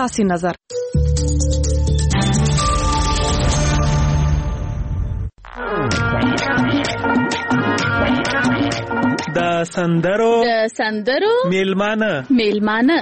ستاسو نظر. د سندرو میلمانه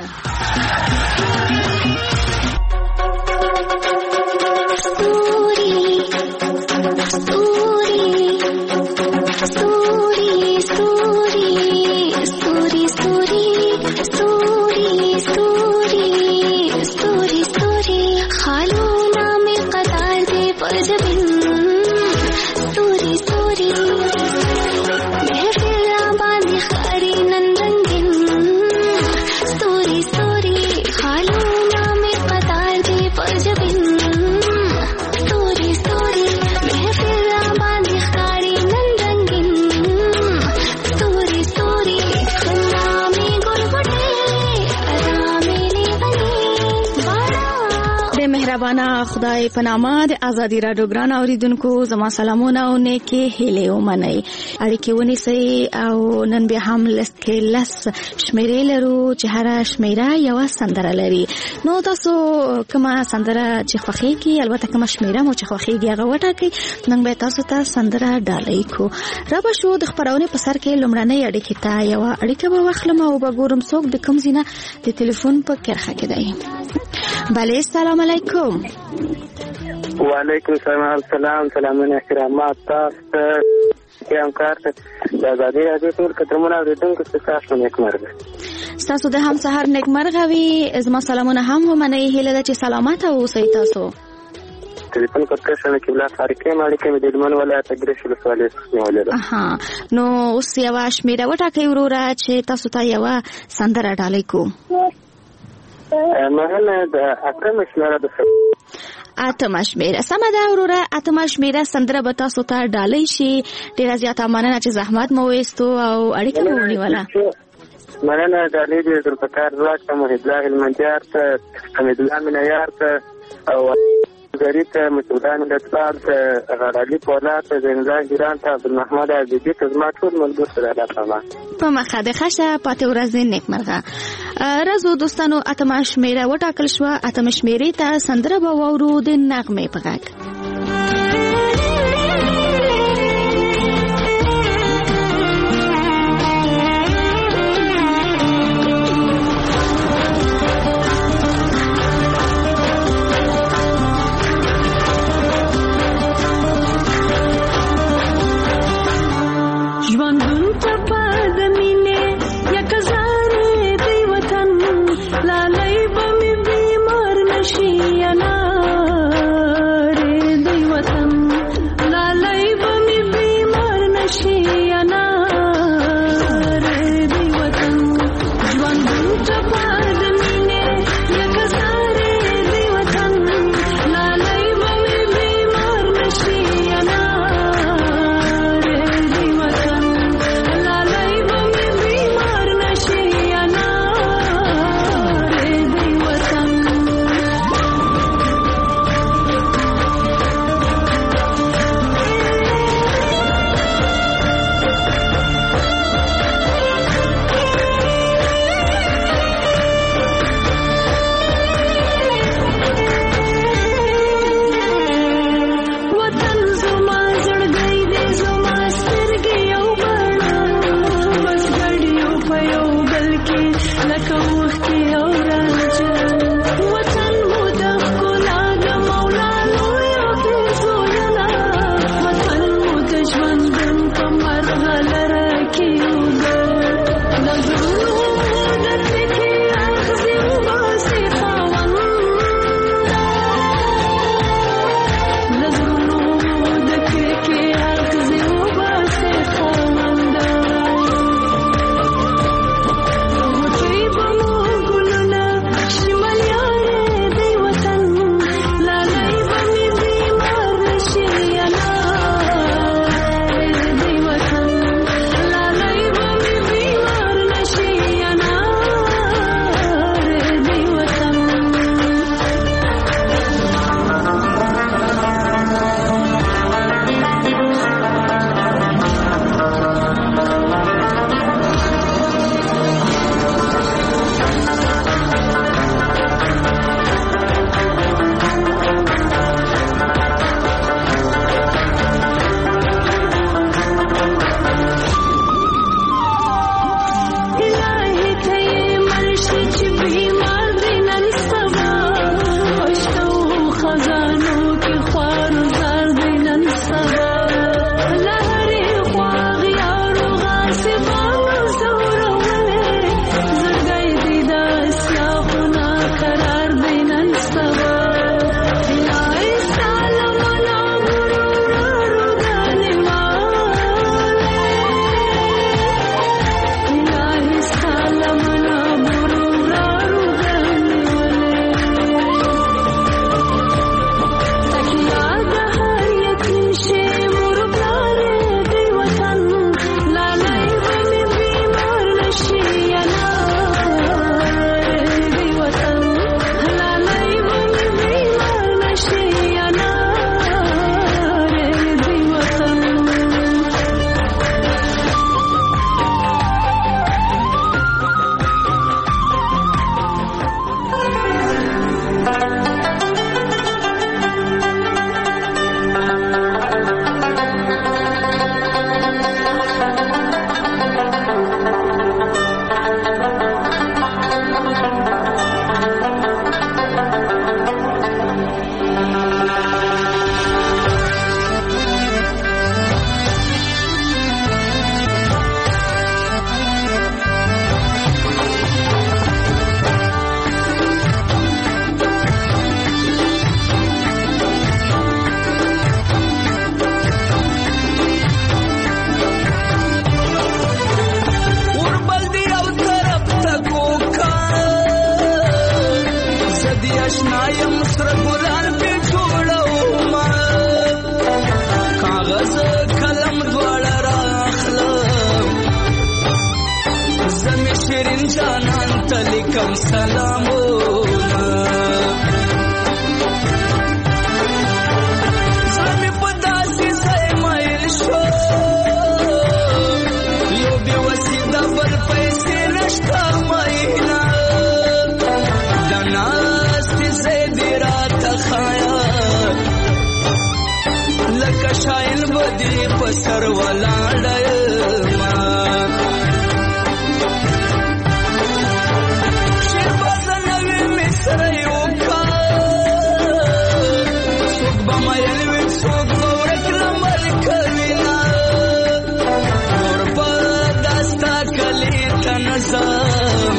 خدای په نامه د ازادي راډیو ګران اوریدونکو زما سلامونه او نیکی هیله ومنئ. اړیکې ونیسئ او نن بیا هم لس شمیرې لرو چې هر شمیره یو سندره لري. نو تاسو کومه سندره چې خوښیږي، البته کومه شمیره مو چې خوښیږي هغه وټاکئ. نن به تاسو ته سندره ډالۍ کو. را به شو د خبرونه په سر کې لومړنۍ اړیکې ته یو اړیکه به واخلم او به ګورم څوک د کوم ځای د ټلیفون په کرخه کې دی. بله السلام علیکم. وعلیکم السلام. سلامونه احترامات تاسو ته همکار د ازادي راډیو ټول کترمونه اوریدونکو ته تاسو نیکمرغه. تاسو د هم سحر نیکمرغه وي. زما سلامونه هم ومنئ. هیله ده چې سلامت اوسئ. تاسو ټلیفون کوټه کې بلا فارقې ماړي کې د دلمن ولایت ګرشل سوالې نیولې ده. اها نو اوس یو شمیره وټاکئ وروره چې تاسو ته یو سندره ډالۍ کو. مهنه د اتم شمیره د اتم شمیره سمه ده وروره. اتم شمیره سندره به تاسو ته ډالۍ شي. ډیره زیاته مننه چې زحمت مو وستو او اړیکه مو ونیوله. مننه ډالۍ دې درپکار ځواک ته محمد الله المنجار ته حمید الله منیار ته او غریب مسعودان لطفال ته غرالی پولاد ته زنده ګران ته عبدالمحمد عزیزی ته زما ټول ملګرو سره راځم. په مخه د خشه پاتې ورځ نیکمرغه. راځو دوستانو اتم شمیره وټاکل شو. اتم شمیره ته سندره به واورو د نغمه په غږ. لالی بمی بیمار نشی اناره اشنایم سره ګلان په جوړوم کاغذ قلم دواړه راخلم زمي شیرین جانان ته لیکم سلامونه زمي په داسې ځای مایل شو یو بې وسیله بل پیسې نشته مینا د ناستې ځای دې راته خیال لکه شاین به دې په سر ولاړه یما شعر به زه نوې مې سره یو کال څوک به میل وي څوک به ورک لمر کوي نه نور به دا ستا کلي ته نه ځم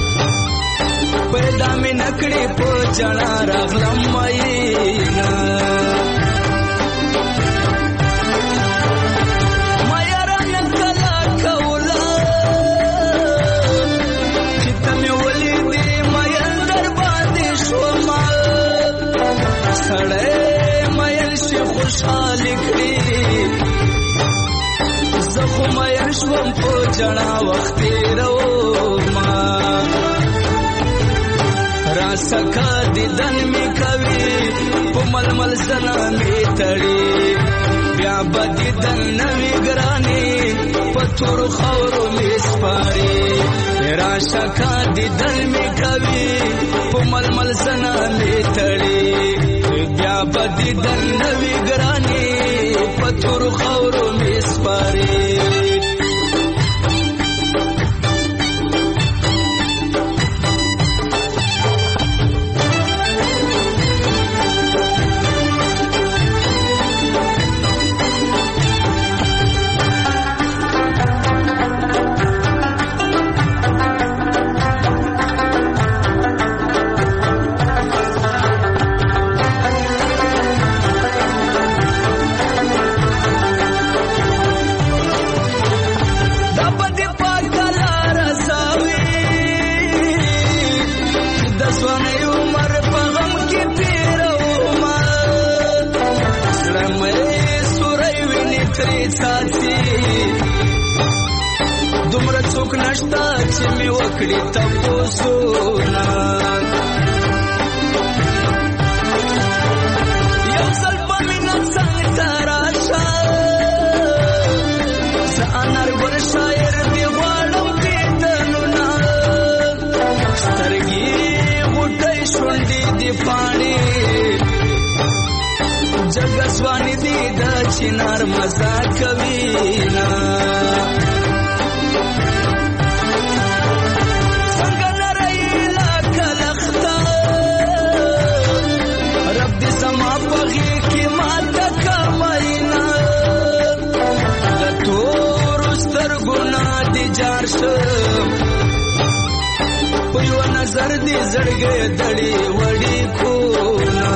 پیدا مې نه کړې په جړا راغلم میینه سړی میل شي خوشحالي کړي زه خو میل شوم په جړا وخت تېرومه راسکه دیدن مې کوي په ململ زنه مې تړي بیا به دیدن نه وي ګرانې په تورو خاورو مې سپاري راسکه دیدن مې کوي په ململ زنه مې تړي بیا به دیدن نه وي ګرانې په تورو خاورو مې سپاري دومره څوک نشته چې مې وکړي تپوسونه یو ځل په مینه څنګ ته راشه زه انارګل شاعر دې غواړم دیدنونه سترګې غوټۍ شونډې دې پاڼې جګزواني دې د چنار مزه کوي نه څنګه نری لکه لخته رب دې زما په غېږ کې ماته کموي نه د تورو سترګو نه دې جار شم په یوه نظر دې زړګی دړې وړې کونه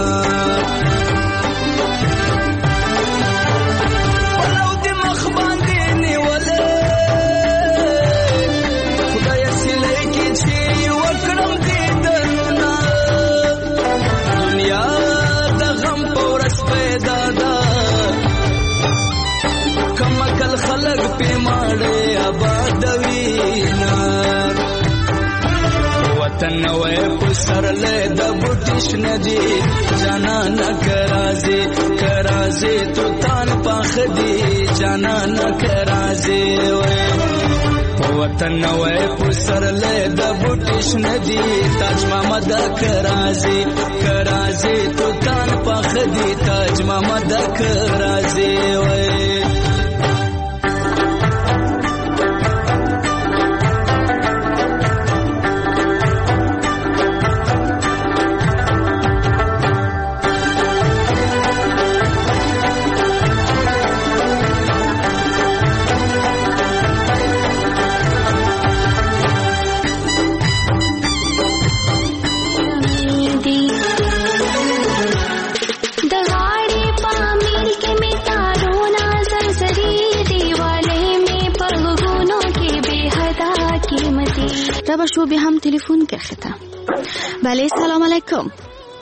خلق پی ماڑے آبادوینا وطن نوے پسر لے دا بوٹش ندی جانا نہ کرازے تو تان پاخ دی جانا نہ کرازے وطن نوے پسر لے دا بوٹش ندی تاج محمد کرازے تو تان پاخ دی تاج محمد کرازے ربا شو به هم تلفن کرده. بله سلام علیکم.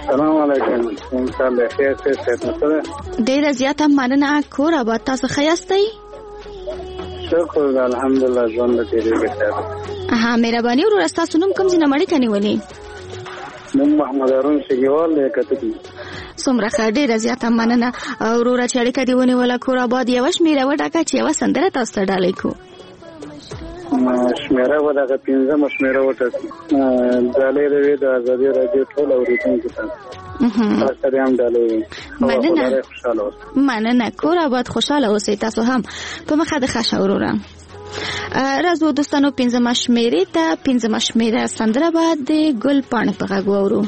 السلام علیکم. ان شاء الله خیر شه. ډیره زیاته مننه. کور آباد، تاسو ښه یاستئ؟ شکر الحمدلله، ژوند دې ښه. مهرباني وروره، ستاسو نوم کوم ځای نه مړی کنيولې؟ نوم محمد هارون شګیوال دی کتکی. څومره ښه، ډیره زیاته مننه. وروره چې اړیکه دې ونیوله، کور آباد یوه شمېره وټاکه چې یوه سندره تاسو ته ډالۍ کړو. شمېره به دغه 5مه شمېره وټاکو. ډالۍ دې د ازادي راډیو ټول اورېدونکو ته تاسو ته هم ډالۍ. مننه. کور آباد خوشاله اوسئ. تاسو هم په مخه د ښه شه وروره. راځو دوستانو 5مه شمېرې ته. 5مه شمېره سندره به د ګل پاڼې په غږ واورو.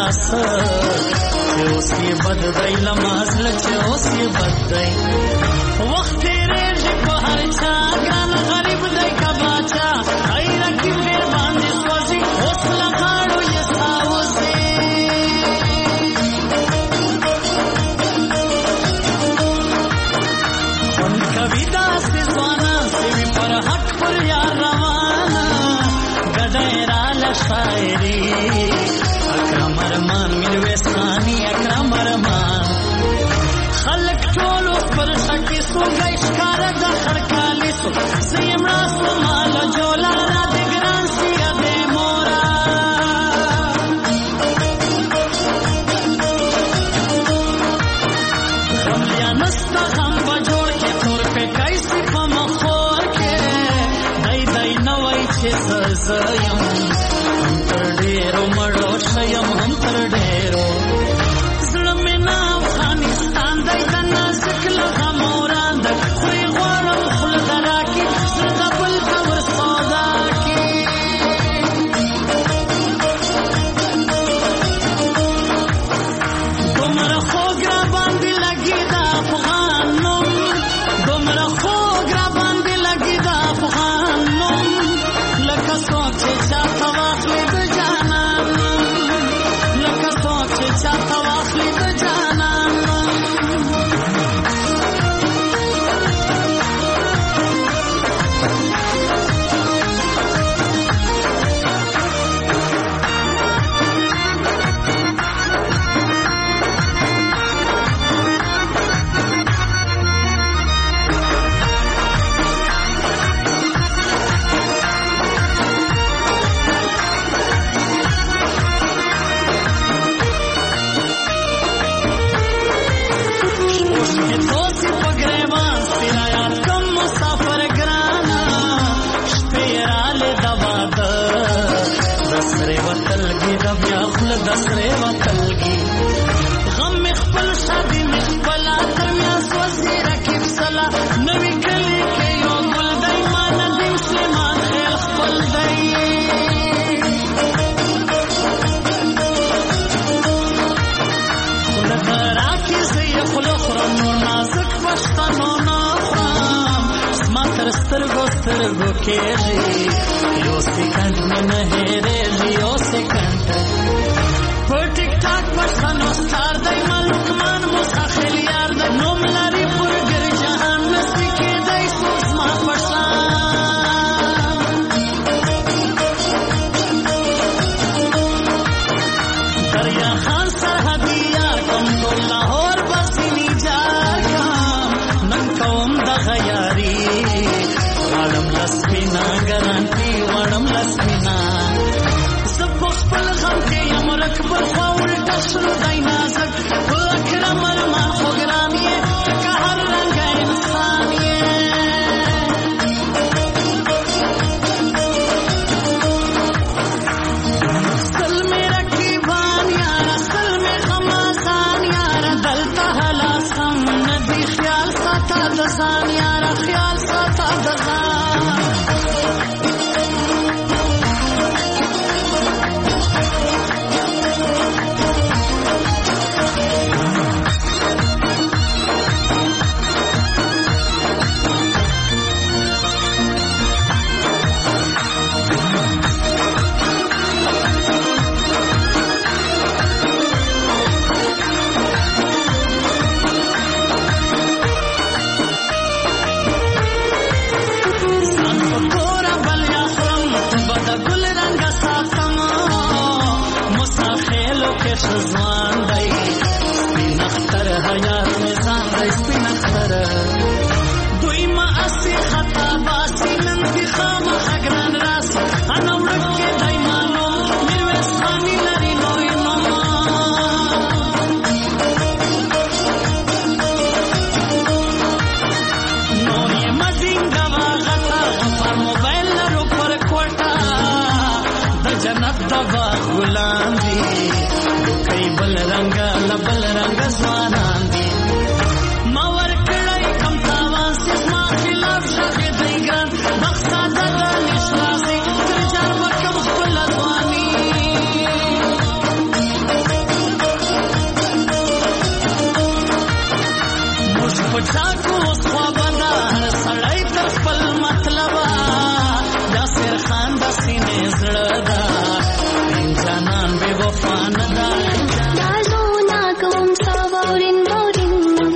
سه چې اوس یې بد دی لمازله چې اوس یې بد دی وخت تېرېږي په هر چا ګران غریب دی که باچا ای رقیب ډېر باندې سوځي اوس له غاړو یې ساوځي خوند کوي داسې ځوانان سوي پر حق پر یار روانه ګډه یې راله شاعري اکرم ارمان میرویس خاني اکرم ارمان خلک ټول اوس پر شکې سوګی ښکاره د خړکالي سو زه یې مړه سومه له جولاره د ګران سیه د مورا غم یا نسته غم به جوړ کې تور پیکی سي په مخور کې دی دی نه وایي چې زه یم هم تر ډېرو مړو شیم هم تر ډېرو زړه مې نه افغانستان دی د نازک له غمو رانده خورې غواړم خوله ده راکړي زړه د بل ته ور سودا کړي دومره خوږ راباندې لګي د افغان نوم دومره خوږ راباندې لګي د افغان نوم لکه څوک چې چاته واخلي د جانان لکه څوک چې چاته واخلي د جانان دوسی په ګریوان سپینا یاد کم مسافر ګرانا شپې رالې د واده د سرې وتلګي د بیا خوله د سرې وتلګي غم مې خپل شادي مې خپله تر میاس وځي رقیب سلا نوي کلي کې یو ګل دی ما ندیم سلیمان خیل خپل دی خوله به راکړي زه یې خوله خورم نور نازک پښتنو نه خورم زما تر سترګو سترګو کېږي یو سیکنډ مې نه هېرېږي یو سیکنډ په ټیک ټاک پښتنو ستار دی ملکمان موسی خیل یار دی نوم لري پر ګر جهان نسي کېدی څوک زما په شان دریا خان سرحدي یار کوم ټول لاهور بسینی جار کام نن کوم دغه یاري غواړم لسپینا ګرانټي غواړم لسپینا زه په خپل غم کې یم رکبر خوا الټه شنو دی نازک اکرم ارمان خو ګران یې که هر رنګه انسان یې سل مې رقیبان یاره سل مې غمازان یاره دلته هلاسم نه دی خیال ساته د ځان یاره خیال ساته د ځان ځوان دی سپین اختر حیات مې ځان دی سپین اختر دوی ما اسې خطا باسي نن دې خامخا ګران راسي انا ورک کې دی مانو میرویس خاني لري لوی نوم نور یې مډینګه واغته غفار موبایل لرو پر کوټه د جنت د باغ ګلان دي بل رنگا لبل رنگا ځوانان دي ما ورکړی کم تاوان سیس ما خلاف شغې دی ګران بخته د دانش راسي تر جار وکم خپل ځواني جان بے وفا ندا دازونا کوم ساورین مورین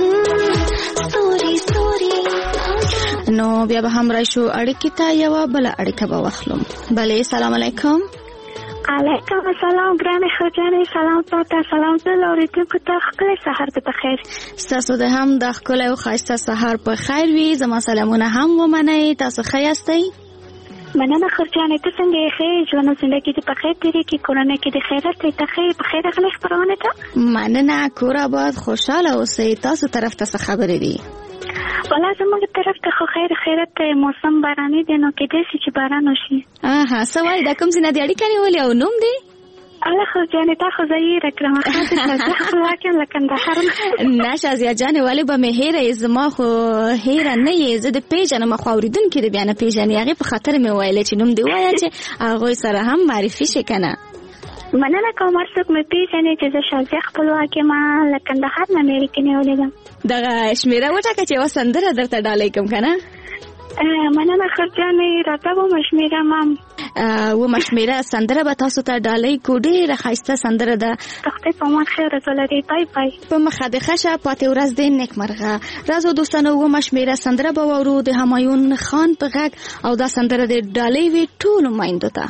ستوري نو بیا به هم راشو اړیکې ته یو بل اړیکه به واخلم. بله سلام علیکم. علیکم السلام ګرانه خجانه سلام تاسو سلام ته اوریدونکو ته خپل سحر په خیر. تاسو د هم د خپل او خاصه سحر په خیر وي. زما سلامونه هم ومنئ. تاسو ښه یاستئ؟ مننه خجانه ته څنګه یې؟ ژوند زندگی دې په خیر تیری کې کورونه کې د خیرات ته خیر په خیر غلې خبرونه ته مننه. کور آباد خوشاله اوسئ. تاسو طرف ته څه خبرې دي؟ ولا زموږ طرف ته خو خیرات موسم باراني دی نو کې دې چې باران وشي. سوال د کوم ځای د اړیکې نیولې او نوم دی؟ الله خو جانې تا خو زیره کړم خاطر ته خپلواکم لکه د هر نه شازیا جانې ولې به مې هېره زما خو هېره نه یې زه د پیژنم خو اوریدونکي د بیا نه پیژنې هغې په خاطر مې ویلې چې نوم دې وایه چې هغوی سره هم معرفي شي که نه. مننه کوم هر څوک مې پیژنې چې زه شازیا خپلواکې ما له کندهار نه مې اړیکې نیولې ده. دغه شمېره وټاکه چې یوه سندره درته ډالۍ کړم که نه. مننه خرجانې راته ومه شمېره مام ومه شمېره سندره به تاسو ته ډالۍ کو. ډېره ښایسته سندره ده. خدای په امان خیر ورځ ولرئ. بای بای. په مخه د ښه شه پاتې ورځ دې نیکمرغه. راز او دوستانو ومه شمېره سندره به واورو د همایون خان په غږ او دا سندره د ډالۍ وي ټولو میندو ته.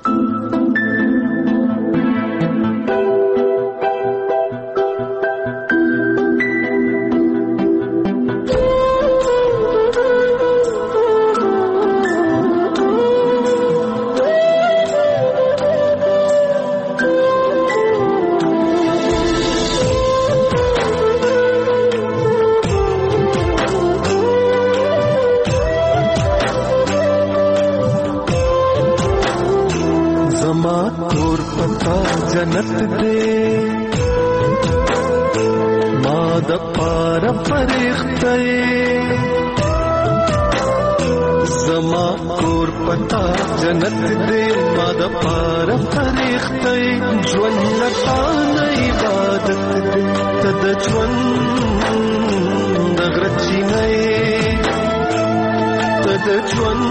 جنت دے ما د پار فرښتې زما کور پتا جنت دے ما د پار فرښتې ژوند لتا نه عبادت دے تد ژوند دغرچی نه تد ژوند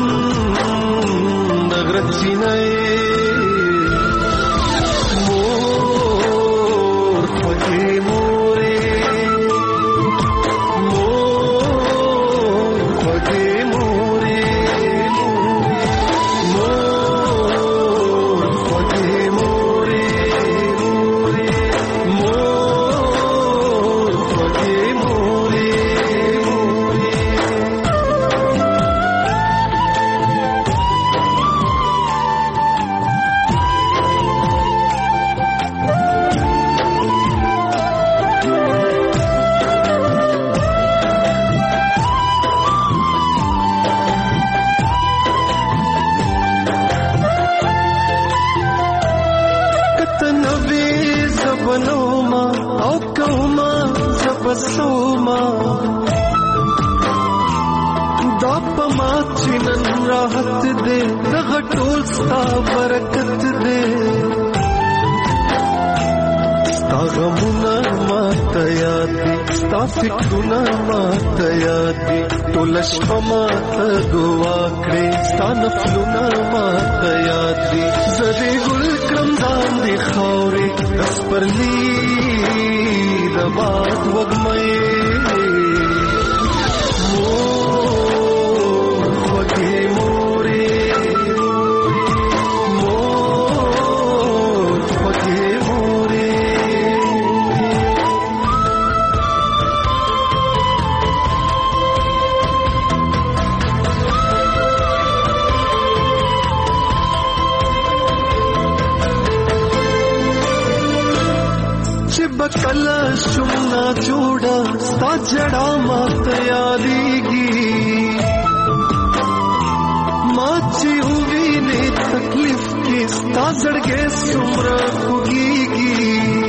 دغرچی نه فکرونه ماته یاد دي ټول شپه ماته دعا کړې ستا نفلونه ماته یاد دي زه دې ګل کړم داندې خاورې د سپرلي د باد وږمې مور خوږې مورې مور خوږې مورې کلا شمنا جوڑا ستا جڑا مات یادیگی ماچی ہوئی نے تکلیف کی ستا زڑگے سمرا خوگیگی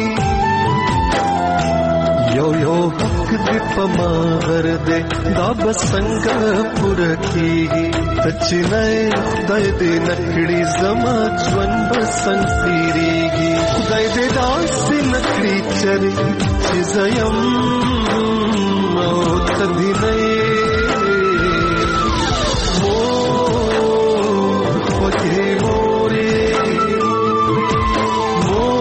یو یو حق دی پما غردے دا بسنگ پورکیگی تچنائے خدای دے نکڑی زما جون بسنگ تیریگی خدای دے داسی نکڑی چری چیزیم او تدھی نئے مور خوگے مورے مور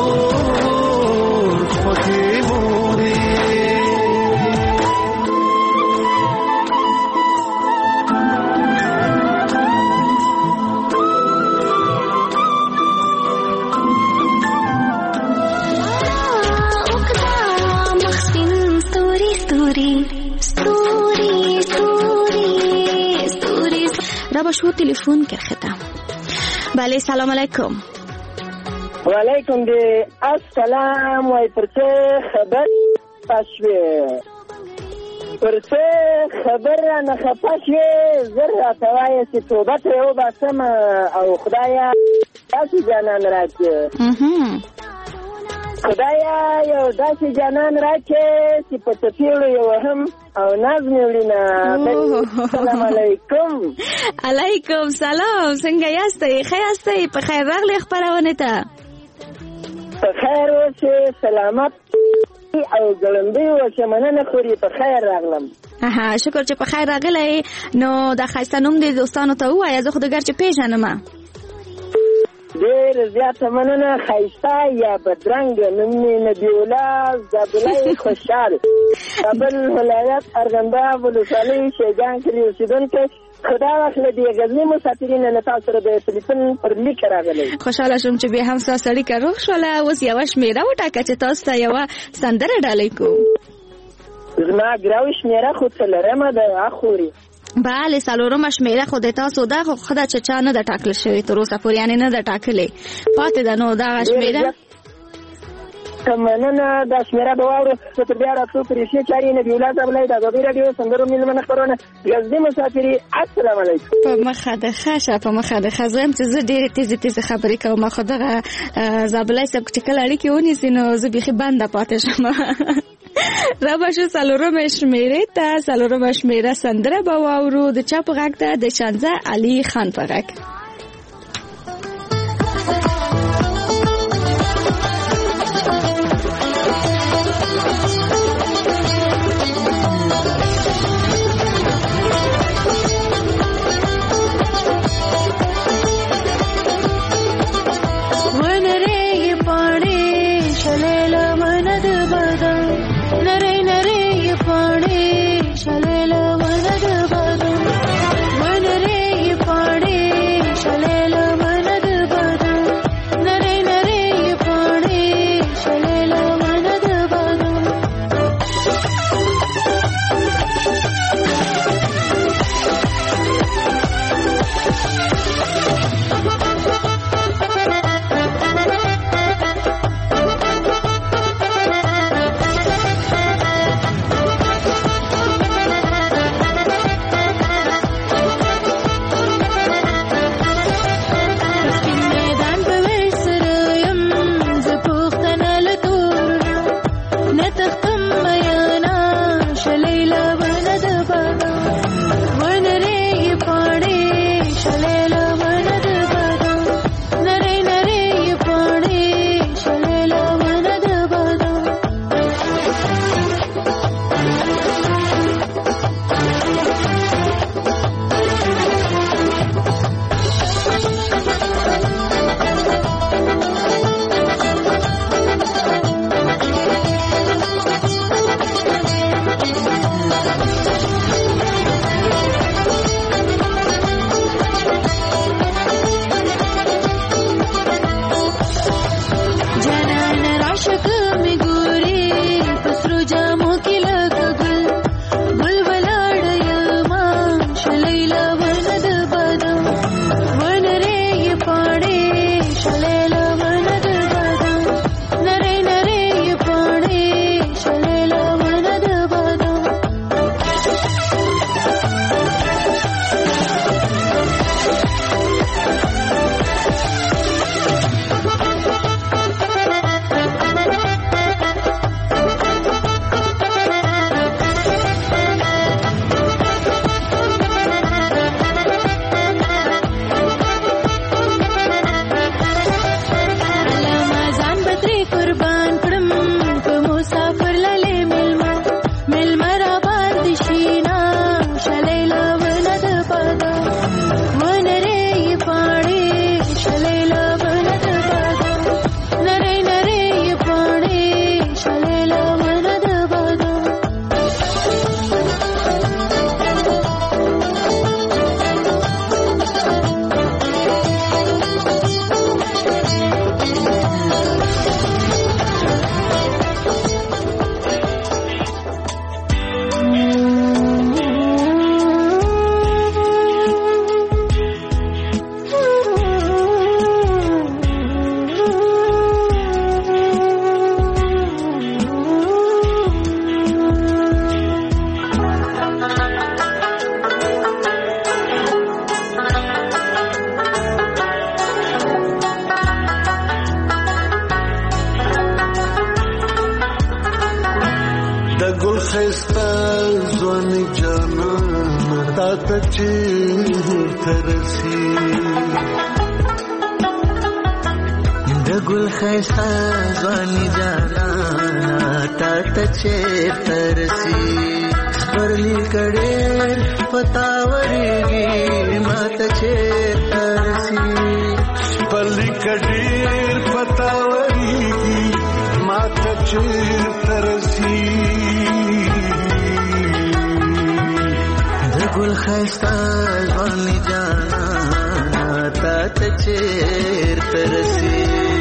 به شو تلفن کرخته. بله سلام علیکم. و علیکم دی السلام وای پرته خبر پښوی پرته خبر نه خپاشوي زر توای چې توبه ته او باسم او خدایا تاسو جانان راځي خدایا یو داسې جانان راځي چې په تفیلو یو هم او نظم ولینا. سلام علیکم. علیکم سلام. څنګه یاستئ؟ ښه یاستئ؟ په خیر راغلی خپرونه ته. په خیر اوسئ، سلامت او ګړندی اوسئ، مننه خوري. په خیر راغلم. شکر چې په خیر راغلی. نو د ښایسته نوم دې دوستانو ته ووایه، زه خو دګر چې پیژنم. ډېر زیاته مننه. ښایسته یا بدرنګ نوم مې نبي الله زابلۍ خوشحال، کابل ولایت ارغنداب ولسوالۍ شیګان کلي اوسېدونکی. خدا واخله دې غزني مسافرین له تاسو سره د تلیفون پر لیک راغلی. خوشاله شوم چې بیا هم ستاسو اړیکه روغ شوله. اوس یوه شمېره وټاکه چې تاسو ته یوه سندره ډالۍ کوو. زما ګراوي شمېره خو څلورمه ده اخوري. بله څلورمه شمېره خو د تاسو ده، خو خدا چې چا نه ده ټاکل شوې تر اوسه پورې، یعنې نه ده ټاکلې پاتې ده. نو دغه شمېره مننه. دا شمېره به واورو. زه تر بیا راتلو په ریښې چارې نبي الله زابلۍ د ازادۍ راډیو سندرو میلمنه خپرونه غزني مسافري. السلام علیکم. په مخه د ښه شه، په مخه د ښه. زه یم چې زه ډېرې تیزې خبرې کوم، خو دغه زابلۍ صاحب چې کله اړیکې ونیسي نو زه بیخي بنده پاتې شم. را به شو څلورمه شمېرې ته. څلورمه شمېره سندره به واورو د چا په غږ ده؟ د شانزه علي خان په غږ. خستا ځواني جانان تا ته چیرته رسي د ګل خستا ځواني جانان تا ته چیرته رسي پرلی کډېر پتا ورېږي ما ته چیرته رسي پرلی کډېر پتا ورېږي ما ته چیرته رسي د ګل ښایسته ځواني جانانه تا ته چیرته رسي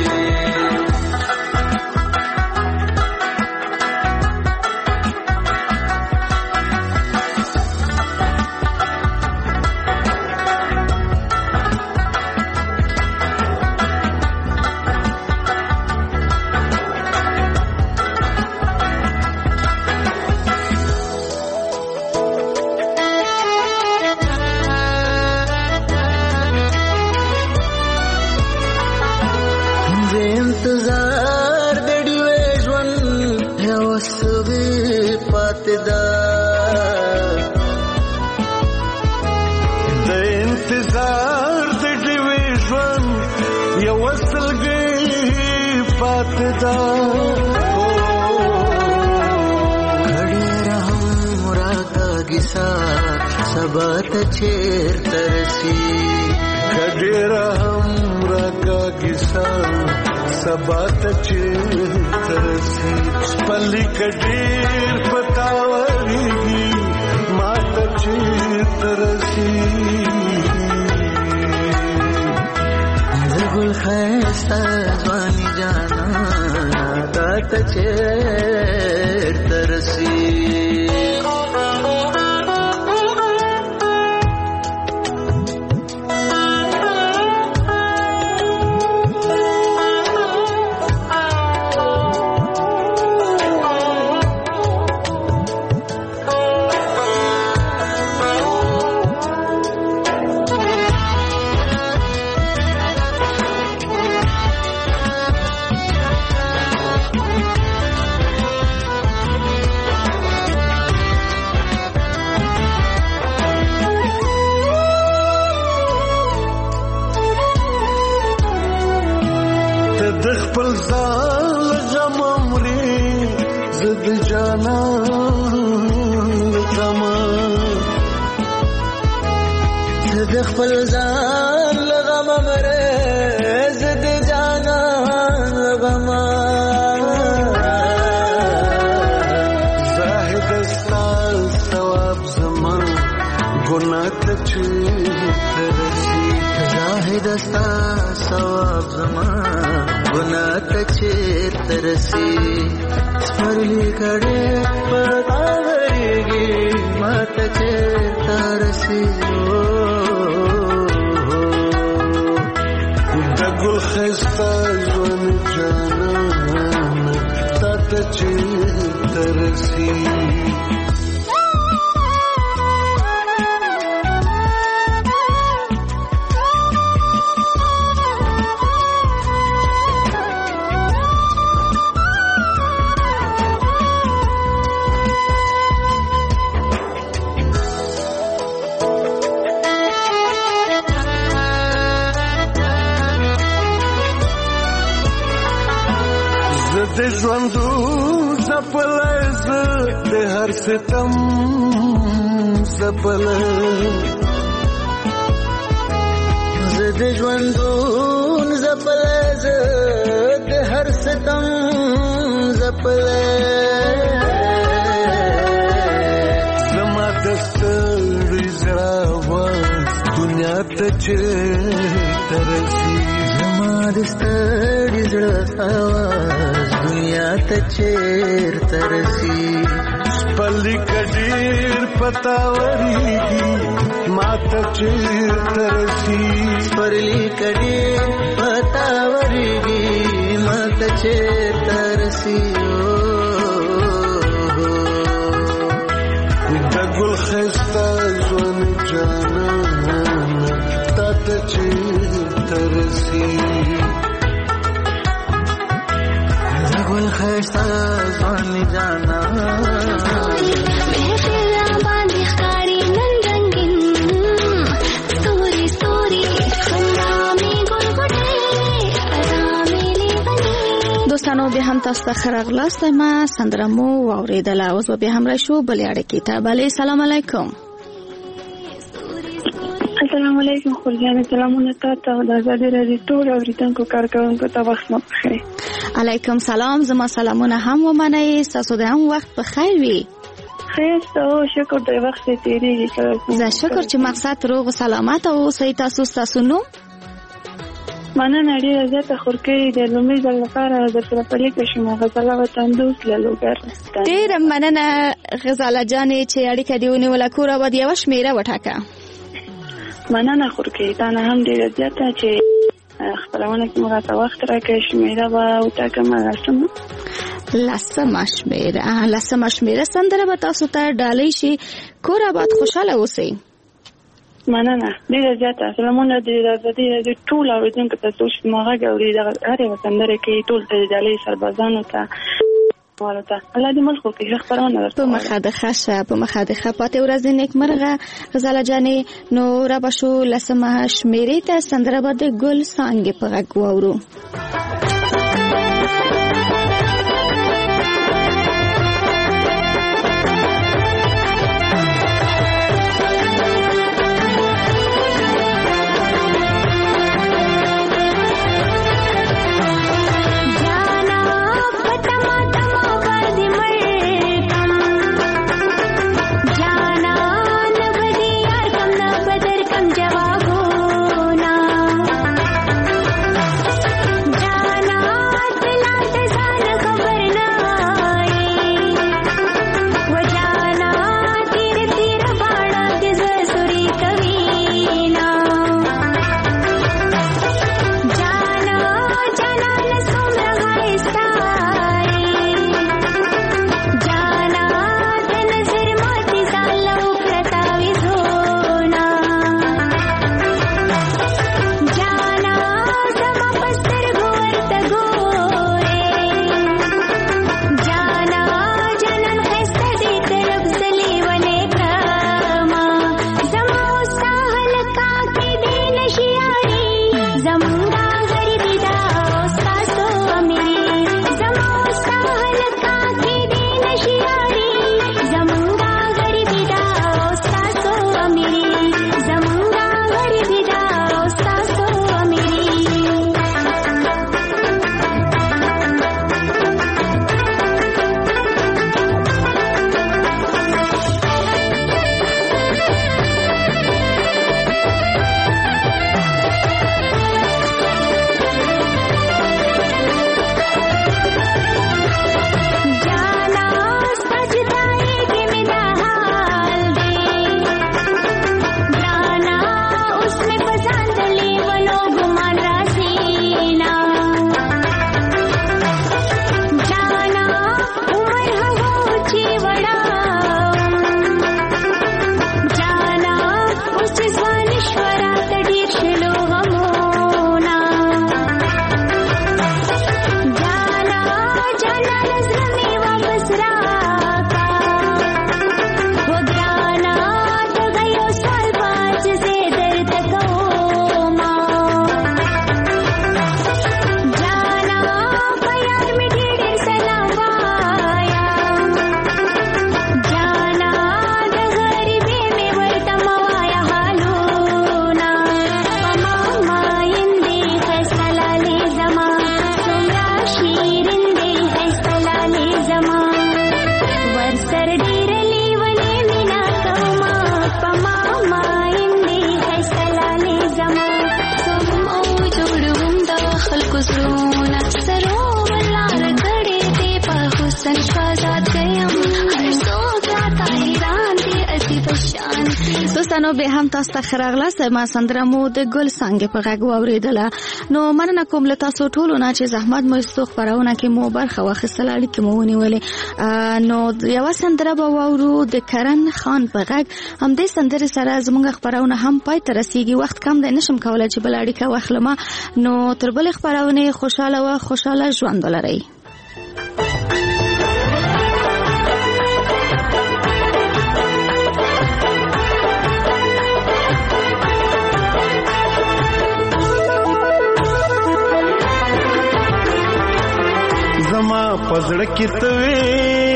सबा त चेरते रसी कडेरा हमरा का किसा सबा त चेरते रसी पल्ली कडेर पतावरीगी मात चेरते रसी गुल खैस्ता ज़वानी जाना तात चेरते रसी फलजान लगम मरे जिद जाना लगमा जाहिद साल सवाब जमान गुनाह तचेरते रसी जाहिद साल सवाब जमान गुनाह तचेरते रसी स्मरली कड़े पतावरीगी मात चेरते रसी गुल खस्ता ज़वानी जाना तात चेरते रसी د ژوندو زپلز د هر ستم زپل د ژوندو زپلز د هر ستم زپل زما دستړي زراواز دنیا ته چیرته رسي زما دستړي زراواز दुनिया ते चेरते रसी पल्ली कड़ीर पतावरीगी मात चेरते रसी पल्ली कड़ीर पतावरीगी मात चेरते रसी गुल खस्ता ज़वानी जाना तात चेरते रसी गुल खस्ता ज़वानी जाना بیا هم تاسو ته ښه راغلاست. ما سندره مو واورېدله. اوس به بیا هم راشو بلې اړیکې ته. بلې سلام علیکم. السلام علیکم خورجانې. سلامونه تاته او د ازادي راډیو ټول اورېدونکو کارکوونکو ته وخت مو بخیر. علیکم سلام. زما سلامونه هم ومنئ. ستاسو د هم وخت په خیر وي. خیر ته شکر د وخت تېرېږي. زه شکر چې مقصد روغ و سلامت اوسئ. تاسو نوم؟ مننه ډېره زیاته خورکۍ د لومړي ځل لپاره درسره په لیکه شوم. غزاله وطن دوست له لوګر. ډېره مننه غزاله جانې چې اړیکه دې ونیوله. کور اباد یوه شمېره وټاکه. مننه خورکۍ تا نه هم ډېره زیاته چې خپرونه کې موږ ته وخت راکړی. شمېره به وټاکم لسمه شمېره سندره به تاسو ته ډالۍ شي. کور اباد خوشحاله اوسئ. مننه ډېره زیاته. سلامونه د ازادي راډیو ټول اورېدونکو ته چې ما غږ اوري د هرې سندرې کې ټول ته ډالۍ سربازانو ته الله دې ملک وکړي. خبرونه په مخه د ښه پاتې ورځې نیکمرغه غزاله جانې. نو را به شو لسمه شمېرې ته. سندره به د ګل څانګې په غږ واورو. دوستانو به هم تاسو ته خراغلاست. ما سندره مو د ګل څانګې په غږ واورېدله. نو مننه کوم له تاسو ټولو نه چې زحمت مو ایستو خپرونه کې مو برخه واخیستله، اړیکې مو ونیولې. نو یوه سندره به واورو د کرن خان په غږ. همدې سندرې سره زموږ خپرونه هم پای ته رسیږي. وخت کم دی، نشم کولی چې بله اړیکه واخلم. نو تر بلې خپرونې خوشاله ژوند ولرئ. زما پزړه کې توي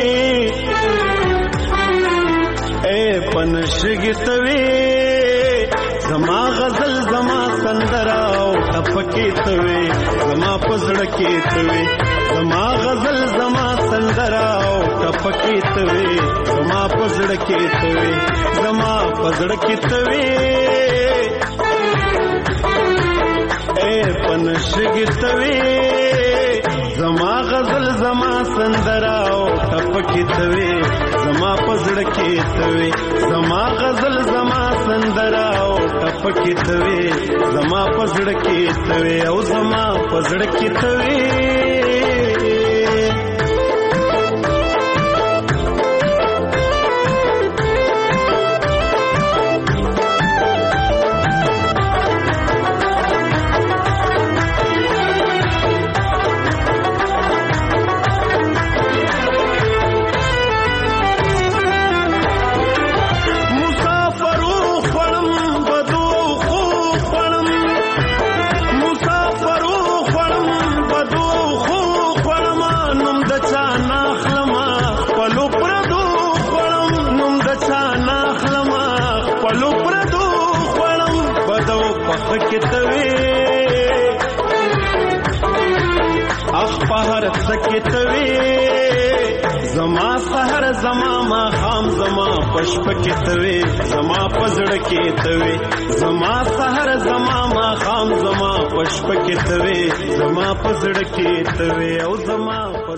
اے پنشګي توي زما غزل زما سندرا او ټپکې توي زما پزړه کې توي زما غزل زما سندرا او ټپکې توي زما پزړه کې توي زما پزړه کې توي اے پنشګي توي زما غزل زما سندرا او ټپکې توي زما پزړه کې توي زما غزل زما سندرا او ټپکې توي زما پزړه کې توي او زما پزړه کې توي سکتوي زما سحر زما ما خام زما پشپکتوي زما پزړه کېتوي زما سحر زما ما خام زما پشپکتوي زما پزړه کېتوي او زما